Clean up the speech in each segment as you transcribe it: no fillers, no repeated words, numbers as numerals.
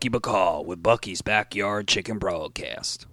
Bucky Bacall with Bucky's Backyard Chicken Broadcast.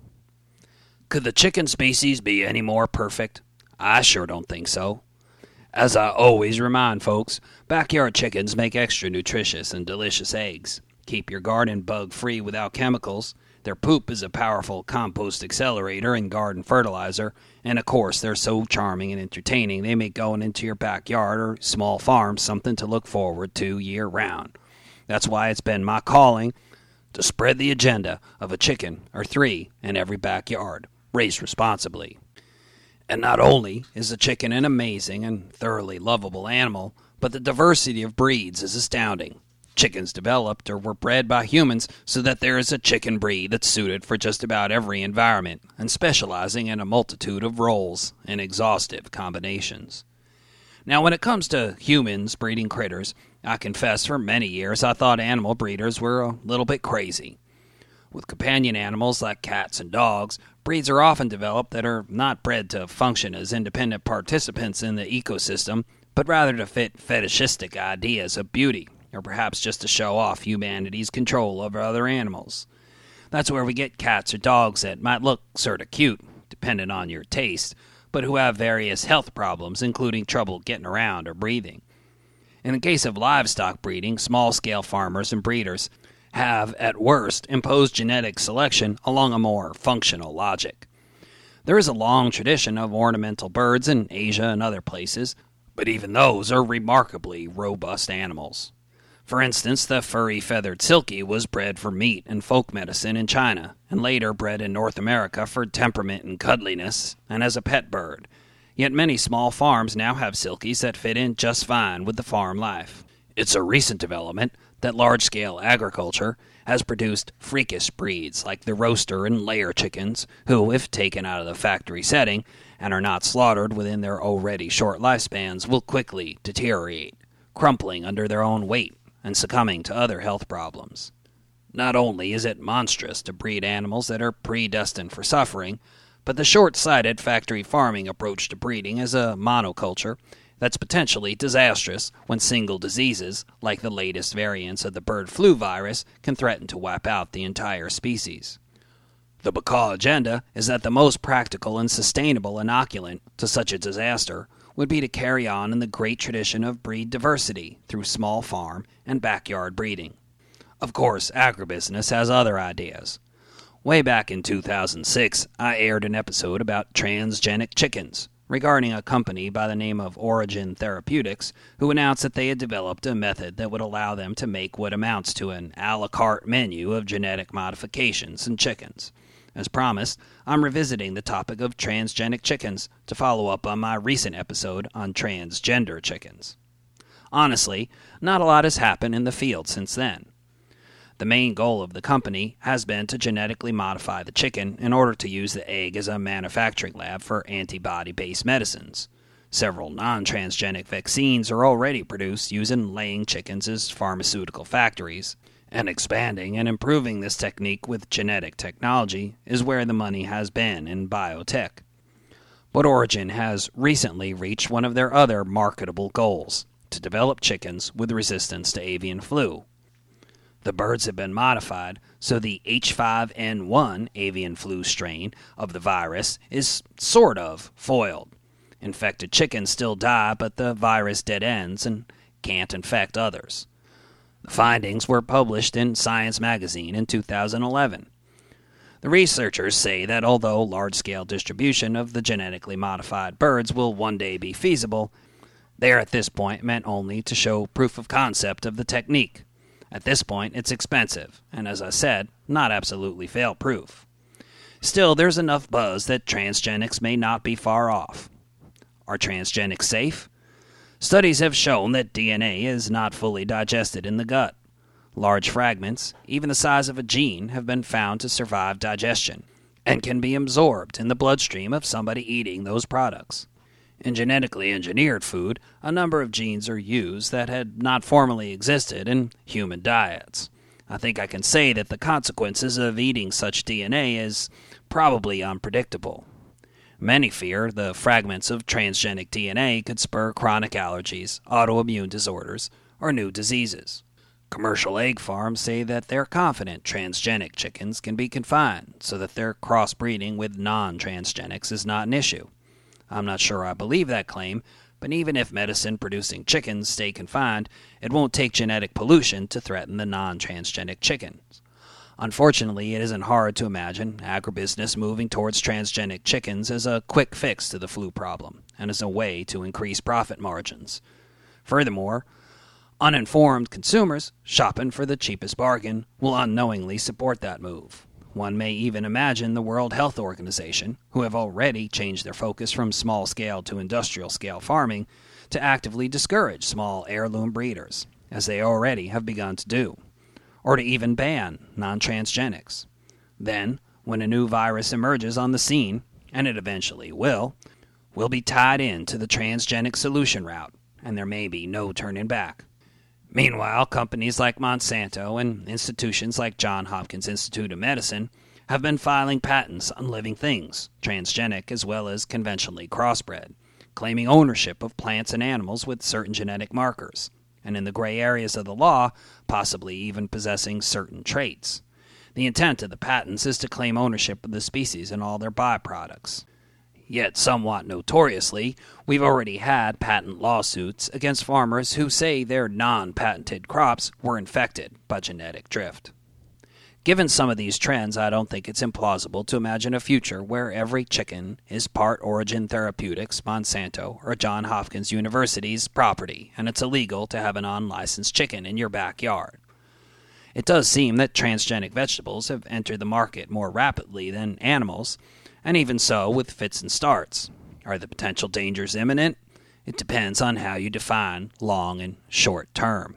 Could the chicken species be any more perfect? I sure don't think so. As I always remind folks, backyard chickens make extra nutritious and delicious eggs, keep your garden bug-free without chemicals, their poop is a powerful compost accelerator and garden fertilizer, and of course they're so charming and entertaining they make going into your backyard or small farm something to look forward to year-round. That's why it's been my calling to spread the agenda of a chicken or three in every backyard, raised responsibly. And not only is the chicken an amazing and thoroughly lovable animal, but the diversity of breeds is astounding. Chickens developed or were bred by humans so that there is a chicken breed that's suited for just about every environment and specializing in a multitude of roles and exhaustive combinations. Now, when it comes to humans breeding critters, I confess for many years I thought animal breeders were a little bit crazy. With companion animals like cats and dogs, breeds are often developed that are not bred to function as independent participants in the ecosystem, but rather to fit fetishistic ideas of beauty, or perhaps just to show off humanity's control over other animals. That's where we get cats or dogs that might look sort of cute, depending on your taste, but who have various health problems, including trouble getting around or breathing. In the case of livestock breeding, small-scale farmers and breeders have, at worst, imposed genetic selection along a more functional logic. There is a long tradition of ornamental birds in Asia and other places, but even those are remarkably robust animals. For instance, the furry feathered silkie was bred for meat and folk medicine in China, and later bred in North America for temperament and cuddliness, and as a pet bird. Yet many small farms now have silkies that fit in just fine with the farm life. It's a recent development that large-scale agriculture has produced freakish breeds like the roaster and layer chickens, who, if taken out of the factory setting and are not slaughtered within their already short lifespans, will quickly deteriorate, crumpling under their own weight and succumbing to other health problems. Not only is it monstrous to breed animals that are predestined for suffering, but the short-sighted factory farming approach to breeding is a monoculture that's potentially disastrous when single diseases, like the latest variants of the bird flu virus, can threaten to wipe out the entire species. The Bacall agenda is that the most practical and sustainable inoculant to such a disaster would be to carry on in the great tradition of breed diversity through small farm and backyard breeding. Of course, agribusiness has other ideas. Way back in 2006, I aired an episode about transgenic chickens, regarding a company by the name of Origin Therapeutics, who announced that they had developed a method that would allow them to make what amounts to an a la carte menu of genetic modifications in chickens. As promised, I'm revisiting the topic of transgenic chickens to follow up on my recent episode on transgender chickens. Honestly, not a lot has happened in the field since then. The main goal of the company has been to genetically modify the chicken in order to use the egg as a manufacturing lab for antibody-based medicines. Several non-transgenic vaccines are already produced using laying chickens as pharmaceutical factories, and expanding and improving this technique with genetic technology is where the money has been in biotech. But Origin has recently reached one of their other marketable goals, to develop chickens with resistance to avian flu. The birds have been modified so the H5N1 avian flu strain of the virus is sort of foiled. Infected chickens still die, but the virus dead ends and can't infect others. The findings were published in Science magazine in 2011. The researchers say that although large-scale distribution of the genetically modified birds will one day be feasible, they are at this point meant only to show proof of concept of the technique. At this point, it's expensive, and as I said, not absolutely fail-proof. Still, there's enough buzz that transgenics may not be far off. Are transgenics safe? Studies have shown that DNA is not fully digested in the gut. Large fragments, even the size of a gene, have been found to survive digestion, and can be absorbed in the bloodstream of somebody eating those products. In genetically engineered food, a number of genes are used that had not formerly existed in human diets. I think I can say that the consequences of eating such DNA is probably unpredictable. Many fear the fragments of transgenic DNA could spur chronic allergies, autoimmune disorders, or new diseases. Commercial egg farms say that they're confident transgenic chickens can be confined so that their crossbreeding with non-transgenics is not an issue. I'm not sure I believe that claim, but even if medicine-producing chickens stay confined, it won't take genetic pollution to threaten the non-transgenic chickens. Unfortunately, it isn't hard to imagine agribusiness moving towards transgenic chickens as a quick fix to the flu problem and as a way to increase profit margins. Furthermore, uninformed consumers shopping for the cheapest bargain will unknowingly support that move. One may even imagine the World Health Organization, who have already changed their focus from small-scale to industrial-scale farming, to actively discourage small heirloom breeders, as they already have begun to do, or to even ban non-transgenics. Then, when a new virus emerges on the scene, and it eventually will, we'll be tied into the transgenic solution route, and there may be no turning back. Meanwhile, companies like Monsanto and institutions like Johns Hopkins Institute of Medicine have been filing patents on living things, transgenic as well as conventionally crossbred, claiming ownership of plants and animals with certain genetic markers, and in the gray areas of the law, possibly even possessing certain traits. The intent of the patents is to claim ownership of the species and all their byproducts. Yet, somewhat notoriously, we've already had patent lawsuits against farmers who say their non-patented crops were infected by genetic drift. Given some of these trends, I don't think it's implausible to imagine a future where every chicken is part Origin Therapeutics, Monsanto, or Johns Hopkins University's property, and it's illegal to have an unlicensed chicken in your backyard. It does seem that transgenic vegetables have entered the market more rapidly than animals, and even so with fits and starts. Are the potential dangers imminent? It depends on how you define long and short term.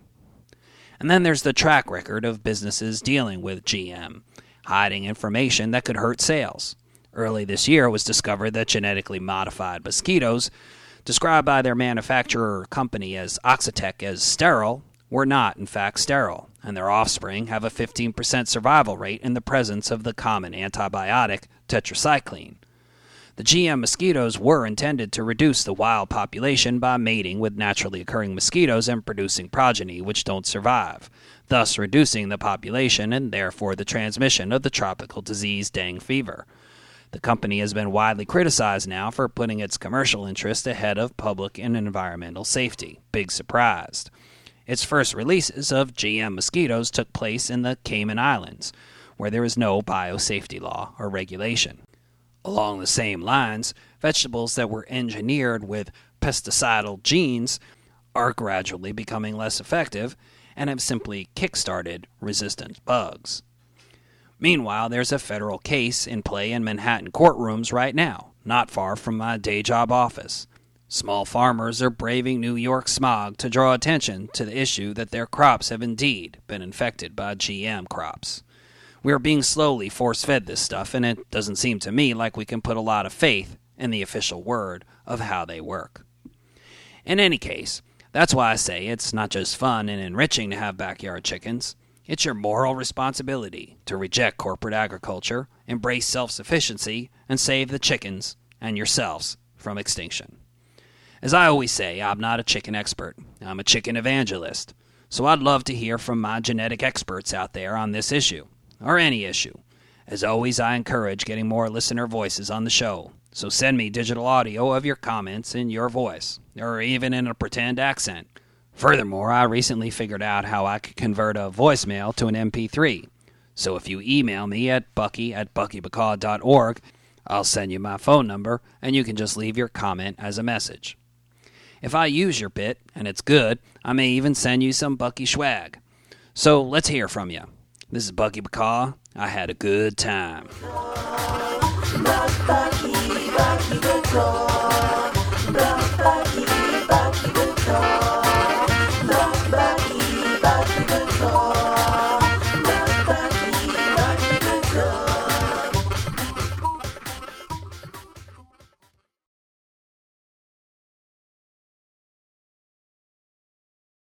And then there's the track record of businesses dealing with GM, hiding information that could hurt sales. Early this year it was discovered that genetically modified mosquitoes, described by their manufacturer company as Oxitec as sterile, were not in fact sterile, and their offspring have a 15% survival rate in the presence of the common antibiotic tetracycline. The GM mosquitoes were intended to reduce the wild population by mating with naturally occurring mosquitoes and producing progeny which don't survive, thus reducing the population and therefore the transmission of the tropical disease dengue fever. The company has been widely criticized now for putting its commercial interest ahead of public and environmental safety. Big surprise. Its first releases of GM mosquitoes took place in the Cayman Islands, where there is no biosafety law or regulation. Along the same lines, vegetables that were engineered with pesticidal genes are gradually becoming less effective and have simply kick-started resistant bugs. Meanwhile, there's a federal case in play in Manhattan courtrooms right now, not far from my day job office. Small farmers are braving New York smog to draw attention to the issue that their crops have indeed been infected by GM crops. We are being slowly force-fed this stuff, and it doesn't seem to me like we can put a lot of faith in the official word of how they work. In any case, that's why I say it's not just fun and enriching to have backyard chickens. It's your moral responsibility to reject corporate agriculture, embrace self-sufficiency, and save the chickens and yourselves from extinction. As I always say, I'm not a chicken expert. I'm a chicken evangelist. So I'd love to hear from my genetic experts out there on this issue, or any issue. As always, I encourage getting more listener voices on the show. So send me digital audio of your comments in your voice, or even in a pretend accent. Furthermore, I recently figured out how I could convert a voicemail to an MP3. So if you email me at bucky@buckybacaw.org, I'll send you my phone number, and you can just leave your comment as a message. If I use your bit, and it's good, I may even send you some Bucky swag. So let's hear from you. This is Bucky Bacaw. I had a good time. Bucky Bacaw.